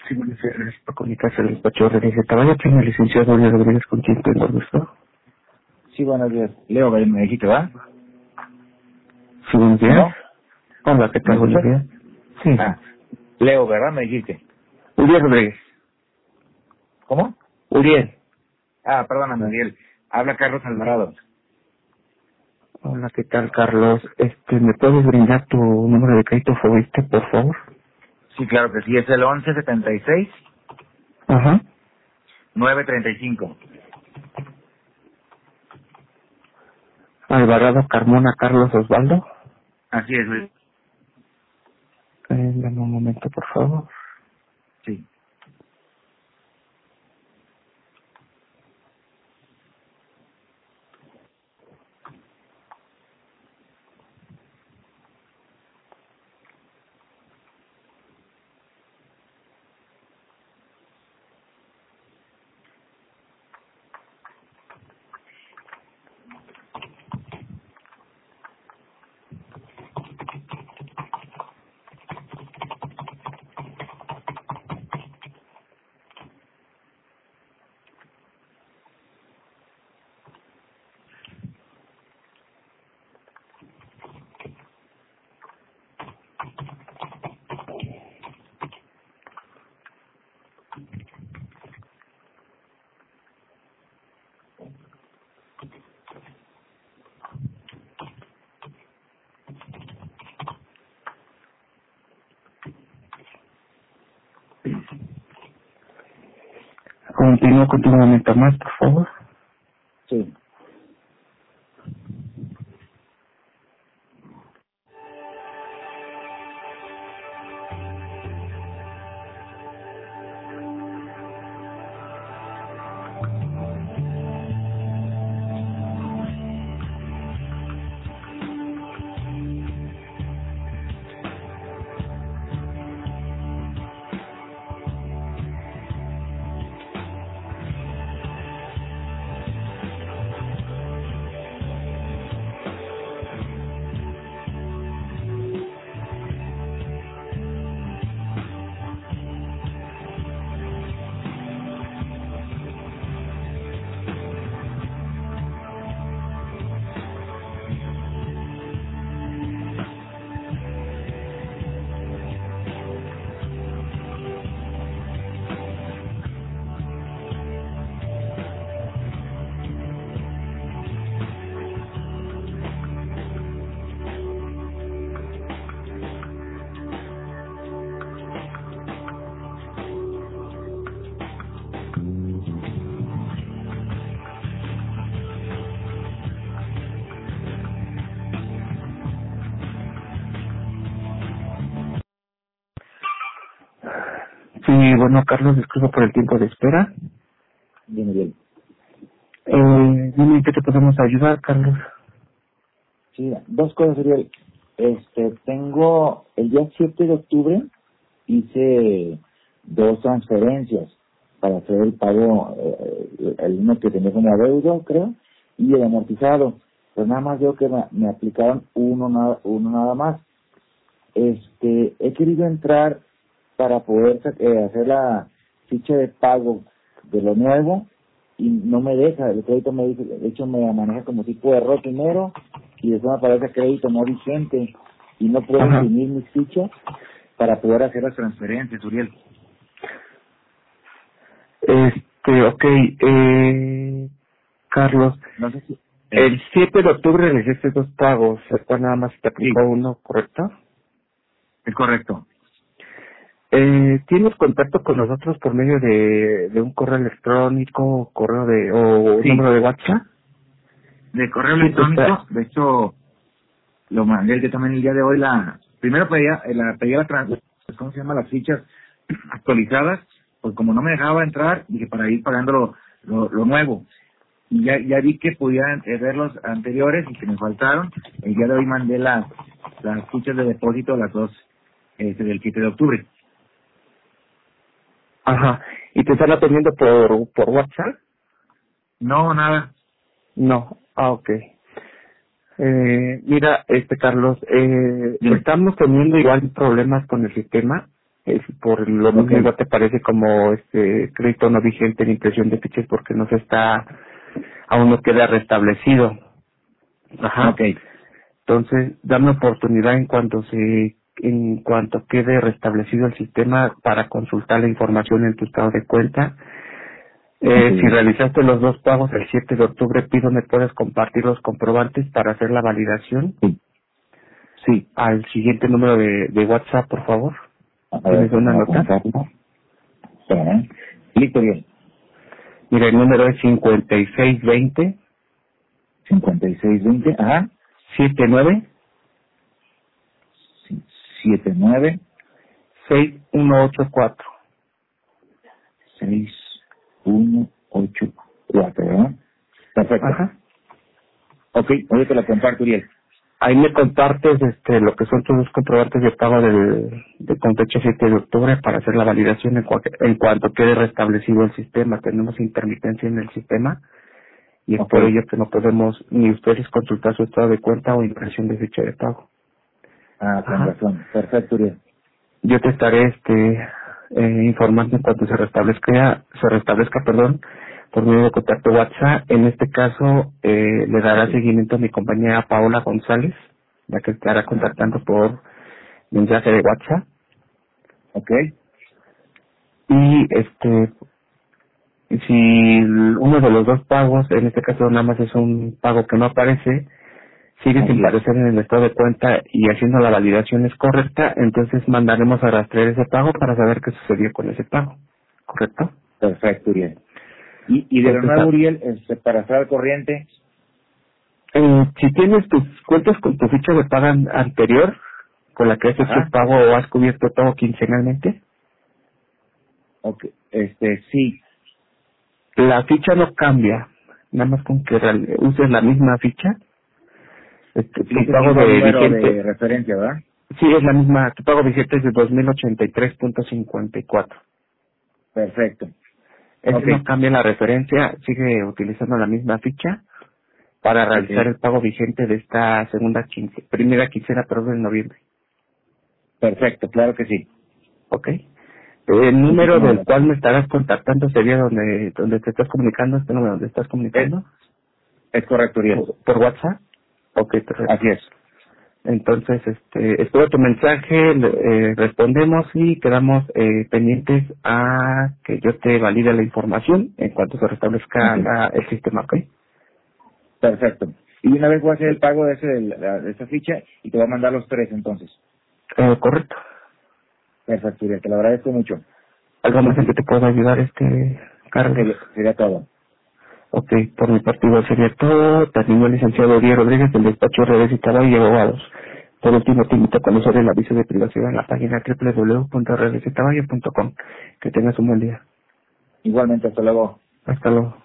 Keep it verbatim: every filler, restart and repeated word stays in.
Sí, buenas tardes. Para comunicarse al despacho de Receta. Vaya, tiene el licenciado Leo Rodríguez, con quien tengo el gusto. Sí, buenos días. Leo, me dijiste, ¿va? Sí, buenos días. ¿No? Hola, ¿qué ¿Me tal? Buenos escuchas? días. Sí. Ah, Leo, ¿verdad? Me dijiste. Uriel Rodríguez. ¿Cómo? Uriel. Ah, perdóname, Miguel. Habla Carlos Alvarado. Hola, ¿qué tal, Carlos? Este, ¿me puedes brindar tu número de crédito favorito, por favor? Sí, claro que sí. Es el once setenta y seis Ajá. nueve treinta y cinco. Alvarado Carmona Carlos Osvaldo. Así es, Luis. Eh, dame un momento, por favor. Sí. Continúa continuamente más, por favor. Sí. Sí, bueno, Carlos, disculpa por el tiempo de espera. Bien, Miguel. Eh, dime en qué te podemos ayudar, Carlos. Sí, dos cosas, Miguel. Este, tengo el día siete de octubre hice dos transferencias para hacer el pago, eh, el uno que tenía como adeudo, creo, y el amortizado. Pues nada más veo que me, me aplicaron uno nada, uno nada más. Este, he querido entrar para poder eh, hacer la ficha de pago de lo nuevo y no me deja, el crédito me dice, de hecho me maneja como tipo de error primero y después me aparece crédito no vigente y no puedo Ajá. imprimir mis fichas para poder hacer las transferencias, Uriel. Este, ok, eh, Carlos, No sé si... eh, el siete de octubre realizaste dos pagos, el cual nada más te sí, aplicó uno, ¿correcto? es correcto. Eh, ¿Tienes contacto con nosotros por medio de, de un correo electrónico, correo de, o Sí, número de WhatsApp? de correo Sí, te está, electrónico, de hecho, lo mandé yo también el día de hoy, la... Primero pedía, eh, la, pedía la, trans- ¿cómo se llama? Las fichas actualizadas, pues como no me dejaba entrar, dije para ir pagando lo, lo, lo nuevo. Y ya, ya vi que podía eh, ver los anteriores y que me faltaron. El día de hoy mandé las, las fichas de depósito, las dos, este, del siete de octubre. ajá, ¿y te están atendiendo por, por WhatsApp? No, nada. No, ah, ok. Eh, mira, este Carlos, eh, Dime. estamos teniendo igual problemas con el sistema. Es por lo Ok. mismo te parece como este crédito no vigente en impresión de fichas porque no se está, aún no queda restablecido. Ajá. Ok. Entonces, dame oportunidad en cuanto se, en cuanto quede restablecido el sistema para consultar la información en tu estado de cuenta. Eh, si Ok. realizaste los dos pagos el siete de octubre, pido me puedes compartir los comprobantes para hacer la validación Sí. Sí. al siguiente número de, de WhatsApp, por favor. A ¿Tienes ver, una déjame nota? apuntarlo. Espera, ¿eh? Listo, bien. Mira, el número es cincuenta y seis veinte cincuenta y seis veinte, ajá. setenta y nueve siete nueve seis uno ocho cuatro. seis uno ocho cuatro, ¿verdad? Perfecto. Ajá. Ok, hoy te lo comparto, Uriel. Ahí me compartes este lo que son tus dos comprobantes de pago del, de con fecha siete de octubre para hacer la validación en, cua- en cuanto quede restablecido el sistema. Tenemos intermitencia en el sistema y es Ok. por ello que no podemos ni ustedes consultar su estado de cuenta o impresión de fecha de pago. Ah, con Ajá. razón. Perfecto, Uriel. Yo te estaré este eh, informando en cuanto se restablezca, se restablezca, perdón, por medio de contacto WhatsApp. En este caso, eh, le dará Ok. seguimiento a mi compañera Paola González, la que estará Ah, contactando por mensaje de WhatsApp. ok. Y este, si uno de los dos pagos, en este caso nada más es un pago que no aparece, sigue sin Así es. aparecer en el estado de cuenta y haciendo la validación es correcta, entonces mandaremos a rastrear ese pago para saber qué sucedió con ese pago. ¿Correcto? Perfecto, Uriel. Y, y de lo Entonces, nuevo, ah, Uriel, este, para estar al corriente, eh, si tienes tus cuentas con tu ficha de pago an- anterior, con la que has hecho ajá, pago o has cubierto todo quincenalmente, ok, este, sí, la ficha no cambia, nada más con que real- uses la misma ficha, este, tu utiliza el pago mismo de número de vigente, referencia, ¿verdad? sí es la misma, tu pago vigente es de dos mil ochenta y tres punto cincuenta y cuatro. Perfecto. Ese Ok, no cambia la referencia, sigue utilizando la misma ficha para ok, realizar el pago vigente de esta segunda quince, primera quincena, perdón, de noviembre. perfecto, claro que sí. ¿Ok? El número Muchísimas del gracias. cual me estarás contactando sería donde donde te estás comunicando, este número donde estás Es, comunicando, es correcto, Uriel. por, por WhatsApp. Ok, perfecto. Así es. Entonces, este, espero tu mensaje, le- eh, respondemos y quedamos eh, pendientes a que yo te valide la información en cuanto se restablezca Ok, la, el sistema, ¿ok? perfecto. Y una vez voy a hacer el pago de, ese, de, la- de esa ficha y te voy a mandar los tres entonces. Eh, correcto. Perfecto, Uriel, te lo agradezco mucho. ¿Algo más en que te pueda ayudar, este, Carlos? Sería, sería todo. Ok, por mi parte igual sería todo. También el licenciado Uriel Rodríguez del despacho Redes y Tabaco y Abogados. Por último, te invito a conocer el aviso de privacidad en la página doble u doble u doble u punto redes y tabaco punto com. Que tengas un buen día. Igualmente, hasta luego. Hasta luego.